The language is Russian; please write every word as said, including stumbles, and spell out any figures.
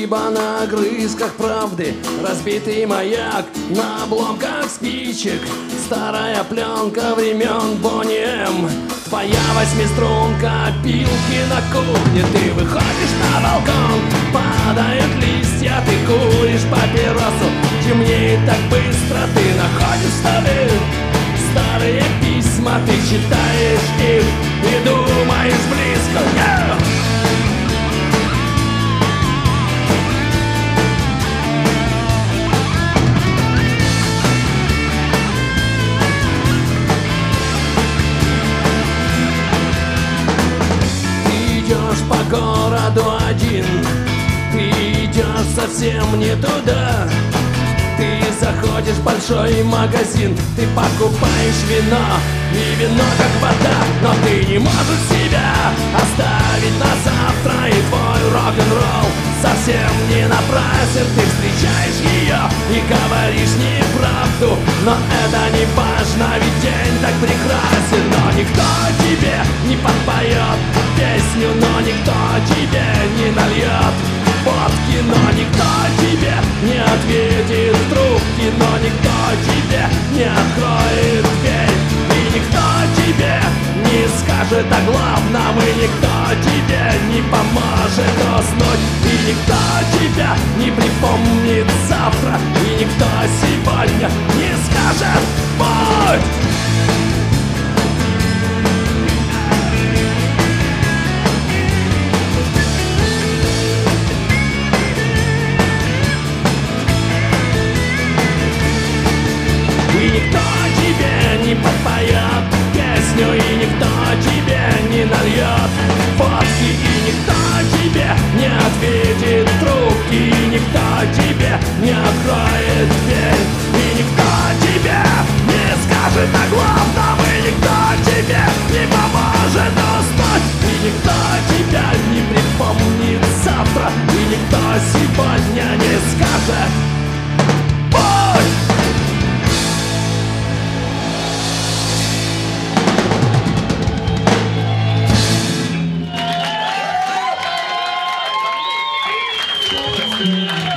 Спасибо на огрызках правды, разбитый маяк на обломках спичек, старая пленка времен Бонни М. Твоя восьмиструнка, пилки на кухне. Ты выходишь на балкон, падают листья, ты куришь папиросу. Темнеет так быстро, ты находишь в столе старые письма, ты читаешь их и думаешь близко. Yeah! По городу один, ты идешь совсем не туда. Ты заходишь в большой магазин, ты покупаешь вино, и вино как вода. Но ты не можешь себя оставить на завтра, и твой рок-н-ролл совсем не напрасен. Ты встречаешь ее и говоришь неправду, но это не важно, ведь день так прекрасен. Но никто тебе не подпоет песню, но никто тебе не нальет водки, но никто тебе не ответит в трубки, но никто тебе не откроет дверь, и никто тебе не скажет о главном, и никто тебе не поможет уснуть, и никто тебя не припомнит завтра, и никто сегодня не скажет «Будь!». И никто тебе не подпоет песню, и никто тебе не нальет водки, и никто тебе не ответит трубки, и никто тебе не откроет дверь, и никто тебе не скажет о главном, и никто тебе не поможет уснуть, и никто тебя не припомнит завтра, и никто сегодня не скажет «Будь!». Yeah.